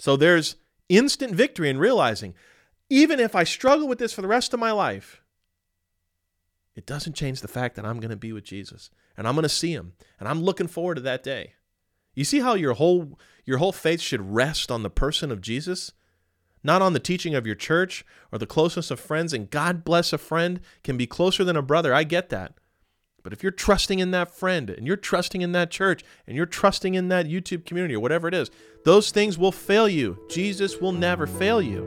So there's instant victory in realizing, even if I struggle with this for the rest of my life, it doesn't change the fact that I'm going to be with Jesus and I'm going to see him, and I'm looking forward to that day. You see how your whole faith should rest on the person of Jesus, not on the teaching of your church or the closeness of friends. And God bless a friend can be closer than a brother. I get that. But if you're trusting in that friend and you're trusting in that church and you're trusting in that YouTube community or whatever it is, those things will fail you. Jesus will never fail you.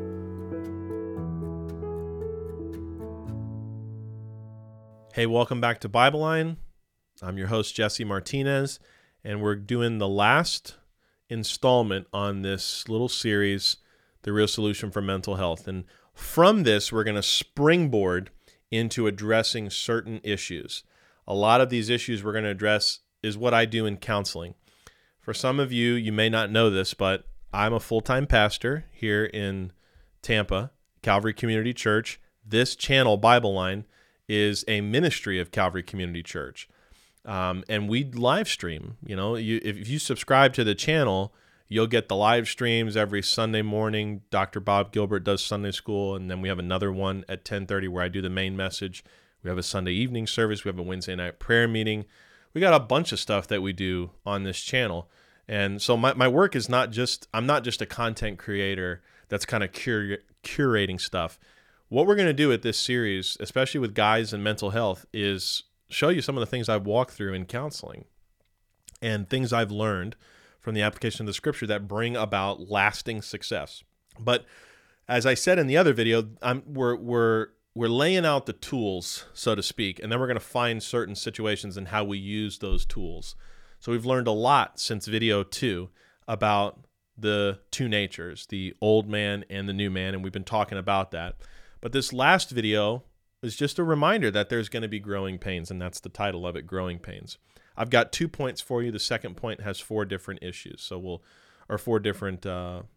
Hey, welcome back to Bible Line. I'm your host, Jesse Martinez, and we're doing the last installment on this little series, The Real Solution for Mental Health. And from this, we're going to springboard into addressing certain issues. A lot of these issues we're going to address is what I do in counseling. For some of you, you may not know this, but I'm a full-time pastor here in Tampa, Calvary Community Church. This channel, Bible Line, is a ministry of Calvary Community Church. And we live stream. If you subscribe to the channel, you'll get the live streams every Sunday morning. Dr. Bob Gilbert does Sunday school, and then we have another one at 10:30 where I do the main message. We have a Sunday evening service. We have a Wednesday night prayer meeting. We got a bunch of stuff that we do on this channel. And so my work is I'm not just a content creator that's kind of curating stuff. What we're going to do with this series, especially with guys and mental health, is show you some of the things I've walked through in counseling and things I've learned from the application of the scripture that bring about lasting success. But as I said in the other video, we're laying out the tools, so to speak, and then we're going to find certain situations and how we use those tools. So we've learned a lot since video 2 about the two natures, the old man and the new man, and we've been talking about that. But this last video is just a reminder that there's going to be growing pains, and that's the title of it, Growing Pains. I've got 2 points for you. The second point has 4 different issues, or 4 different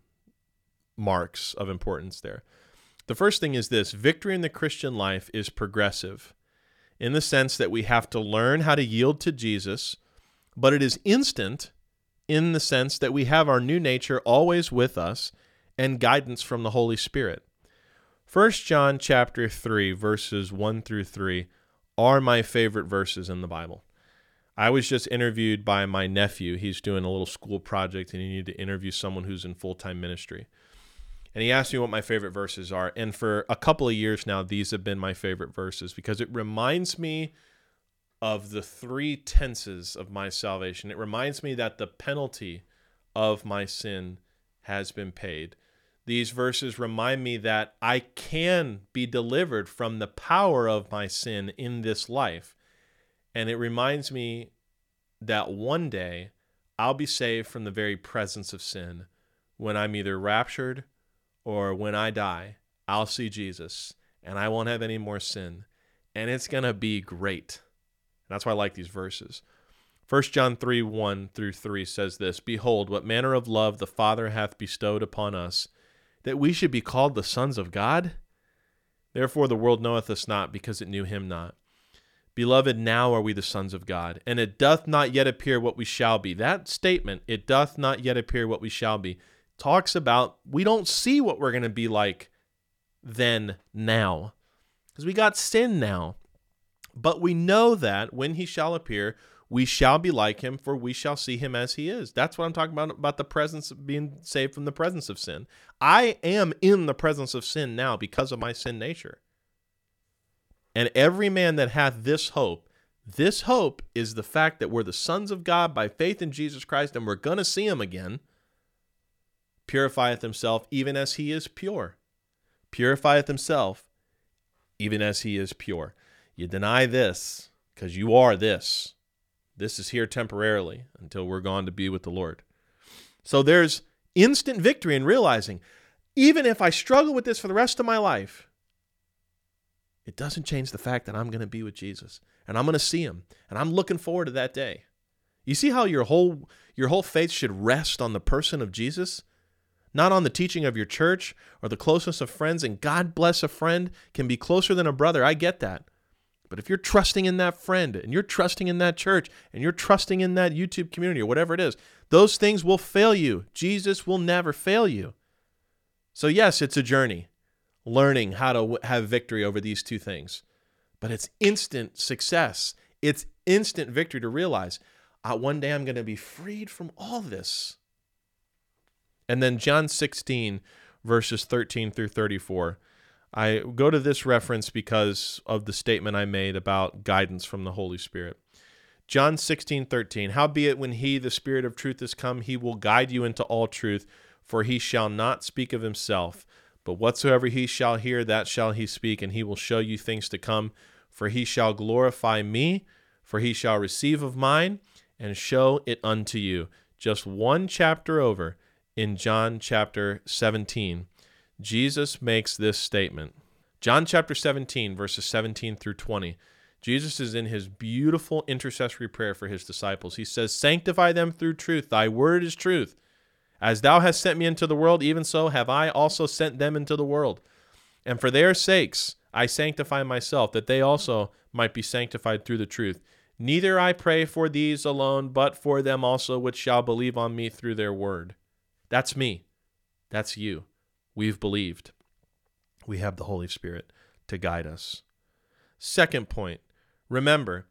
marks of importance there. The first thing is this: victory in the Christian life is progressive in the sense that we have to learn how to yield to Jesus, but it is instant in the sense that we have our new nature always with us and guidance from the Holy Spirit. 1 John chapter 3, verses 1 through 3 are my favorite verses in the Bible. I was just interviewed by my nephew. He's doing a little school project, and he needed to interview someone who's in full-time ministry. And he asked me what my favorite verses are. And for a couple of years now, these have been my favorite verses because it reminds me of the 3 tenses of my salvation. It reminds me that the penalty of my sin has been paid. These verses remind me that I can be delivered from the power of my sin in this life. And it reminds me that one day I'll be saved from the very presence of sin. When I'm either raptured or when I die, I'll see Jesus and I won't have any more sin. And it's going to be great. That's why I like these verses. 1 John 3, 1 through 3 says this: Behold, what manner of love the Father hath bestowed upon us, that we should be called the sons of God? Therefore the world knoweth us not, because it knew him not. Beloved, now are we the sons of God, and it doth not yet appear what we shall be. That statement, it doth not yet appear what we shall be, talks about we don't see what we're going to be like then now, because we got sin now. But we know that when he shall appear, we shall be like him, for we shall see him as he is. That's what I'm talking about the presence of being saved from the presence of sin. I am in the presence of sin now because of my sin nature. And every man that hath this hope is the fact that we're the sons of God by faith in Jesus Christ, and we're going to see him again, purifieth himself even as he is pure. Purifieth himself even as he is pure. You deny this because you are this. This is here temporarily until we're gone to be with the Lord. So there's instant victory in realizing, even if I struggle with this for the rest of my life, it doesn't change the fact that I'm going to be with Jesus and I'm going to see him, and I'm looking forward to that day. You see how your whole faith should rest on the person of Jesus, not on the teaching of your church or the closeness of friends. And God bless a friend can be closer than a brother. I get that. But if you're trusting in that friend and you're trusting in that church and you're trusting in that YouTube community or whatever it is, those things will fail you. Jesus will never fail you. So yes, it's a journey, learning how to have victory over these two things. But it's instant success. It's instant victory to realize, one day I'm going to be freed from all this. And then John 16, verses 13 through 34. I go to this reference because of the statement I made about guidance from the Holy Spirit. John 16:13. Howbeit when he, the Spirit of truth, is come, he will guide you into all truth, for he shall not speak of himself, but whatsoever he shall hear, that shall he speak, and he will show you things to come. For he shall glorify me, for he shall receive of mine, and show it unto you. Just one chapter over, in John chapter 17, Jesus makes this statement. John chapter 17, verses 17 through 20. Jesus is in his beautiful intercessory prayer for his disciples. He says, sanctify them through truth. Thy word is truth. As thou hast sent me into the world, even so have I also sent them into the world. And for their sakes I sanctify myself, that they also might be sanctified through the truth. Neither I pray for these alone, but for them also which shall believe on me through their word. That's me. That's you. We've believed. We have the Holy Spirit to guide us. Second point, remember,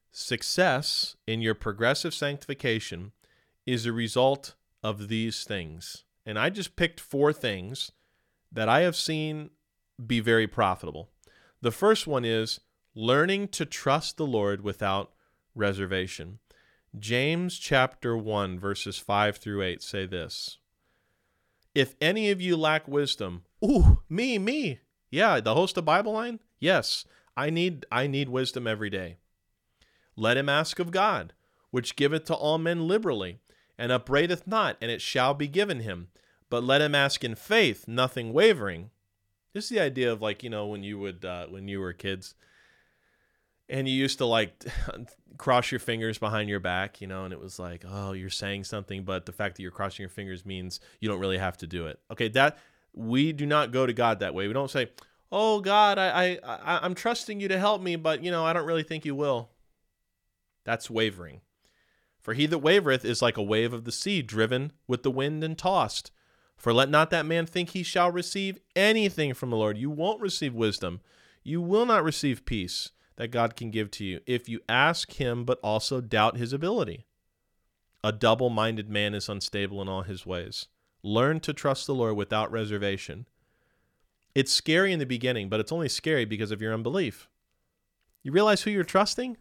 success in your progressive sanctification is a result of these things. And I just picked 4 things that I have seen be very profitable. The first one is learning to trust the Lord without reservation. James chapter 1, verses 5 through 8 say this. If any of you lack wisdom, me. Yeah, the host of Bible Line? Yes, I need wisdom every day. Let him ask of God, which giveth to all men liberally, and upbraideth not, and it shall be given him. But let him ask in faith, nothing wavering. This is the idea of when you were kids, and you used to cross your fingers behind your back, and it was like, oh, you're saying something, but the fact that you're crossing your fingers means you don't really have to do it. Okay, that we do not go to God that way. We don't say, oh God, I'm trusting you to help me, but I don't really think you will. That's wavering. For he that wavereth is like a wave of the sea, driven with the wind and tossed. For let not that man think he shall receive anything from the Lord. You won't receive wisdom. You will not receive peace that God can give to you if you ask him, but also doubt his ability. A double-minded man is unstable in all his ways. Learn to trust the Lord without reservation. It's scary in the beginning, but it's only scary because of your unbelief. You realize who you're trusting?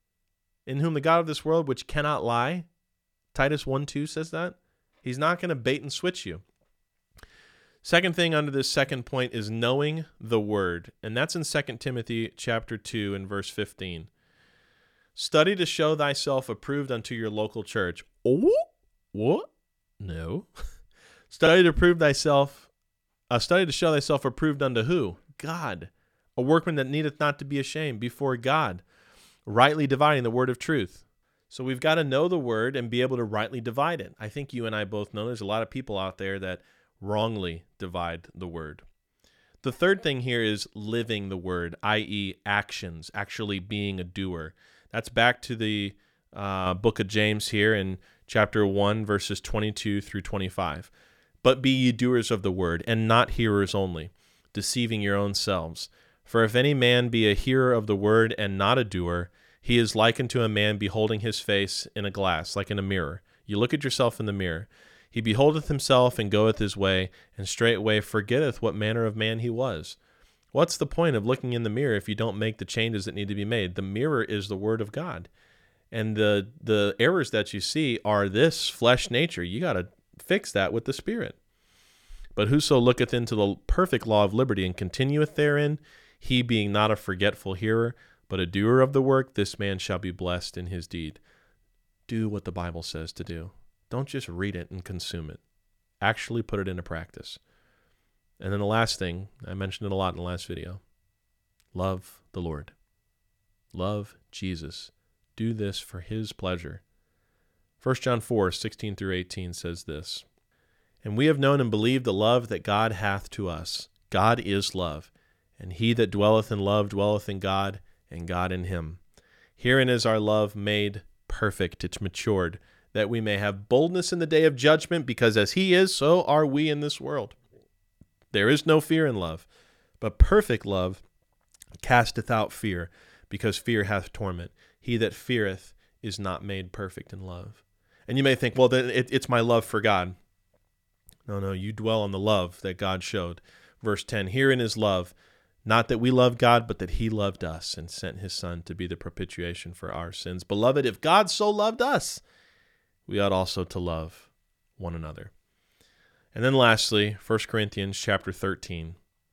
In whom the God of this world, which cannot lie. Titus 1:2 says that. He's not going to bait and switch you. Second thing under this second point is knowing the word. And that's in 2 Timothy chapter 2 and verse 15. Study to show thyself approved unto your local church. Oh, what? No. Study to show thyself approved unto who? God. A workman that needeth not to be ashamed before God, rightly dividing the word of truth. So we've got to know the word and be able to rightly divide it. I think you and I both know there's a lot of people out there that wrongly divide the word. The third thing here is living the word, i.e. actions, actually being a doer. That's back to the book of James here in chapter 1, verses 22 through 25. But be ye doers of the word, and not hearers only, deceiving your own selves. For if any man be a hearer of the word and not a doer, he is like unto a man beholding his face in a glass, like in a mirror. You look at yourself in the mirror. He beholdeth himself and goeth his way, and straightway forgetteth what manner of man he was. What's the point of looking in the mirror if you don't make the changes that need to be made? The mirror is the word of God. And the errors that you see are this flesh nature. You got to fix that with the Spirit. But whoso looketh into the perfect law of liberty and continueth therein, he being not a forgetful hearer, but a doer of the work, this man shall be blessed in his deed. Do what the Bible says to do. Don't just read it and consume it. Actually put it into practice. And then the last thing, I mentioned it a lot in the last video. Love the Lord. Love Jesus. Do this for his pleasure. 1 John 4:16 through 18 says this. And we have known and believed the love that God hath to us. God is love. And he that dwelleth in love dwelleth in God, and God in him. Herein is our love made perfect, it's matured, that we may have boldness in the day of judgment, because as he is, so are we in this world. There is no fear in love, but perfect love casteth out fear, because fear hath torment. He that feareth is not made perfect in love. And you may think, well, then it's my love for God. No, you dwell on the love that God showed. Verse 10, herein is love, not that we loved God, but that he loved us and sent his Son to be the propitiation for our sins. Beloved, if God so loved us, we ought also to love one another. And then lastly, 1 Corinthians chapter 13.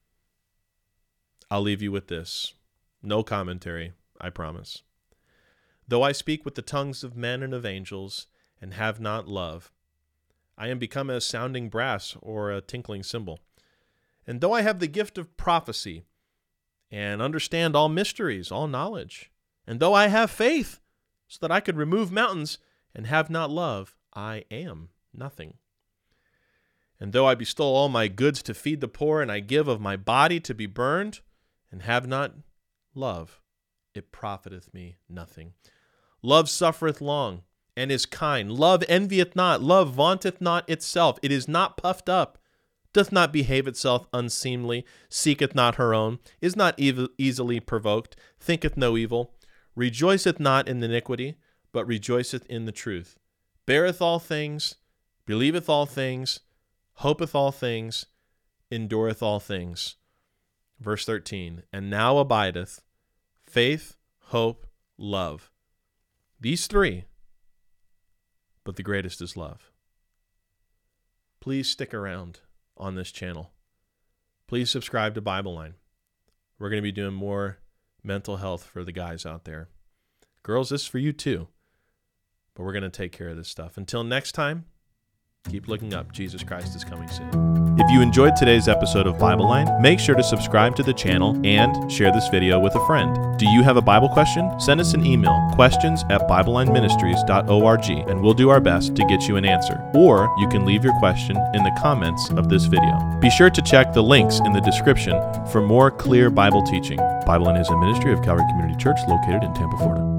I'll leave you with this. No commentary, I promise. Though I speak with the tongues of men and of angels, and have not love, I am become as sounding brass or a tinkling cymbal. And though I have the gift of prophecy, and understand all mysteries, all knowledge, and though I have faith, so that I could remove mountains, and have not love, I am nothing. And though I bestow all my goods to feed the poor, and I give of my body to be burned, and have not love, it profiteth me nothing. Love suffereth long, and is kind. Love envieth not. Love vaunteth not itself. It is not puffed up, doth not behave itself unseemly, seeketh not her own, is not easily provoked, thinketh no evil, rejoiceth not in iniquity, but rejoiceth in the truth, beareth all things, believeth all things, hopeth all things, endureth all things. Verse 13, and now abideth faith, hope, love. These three, but the greatest is love. Please stick around on this channel. Please subscribe to Bible Line. We're going to be doing more mental health for the guys out there. Girls, this is for you too. But we're going to take care of this stuff. Until next time, keep looking up. Jesus Christ is coming soon. If you enjoyed today's episode of Bible Line, make sure to subscribe to the channel and share this video with a friend. Do you have a Bible question? Send us an email, questions@BibleLineMinistries.org, and we'll do our best to get you an answer. Or you can leave your question in the comments of this video. Be sure to check the links in the description for more clear Bible teaching. Bible Line is a ministry of Calvary Community Church located in Tampa, Florida.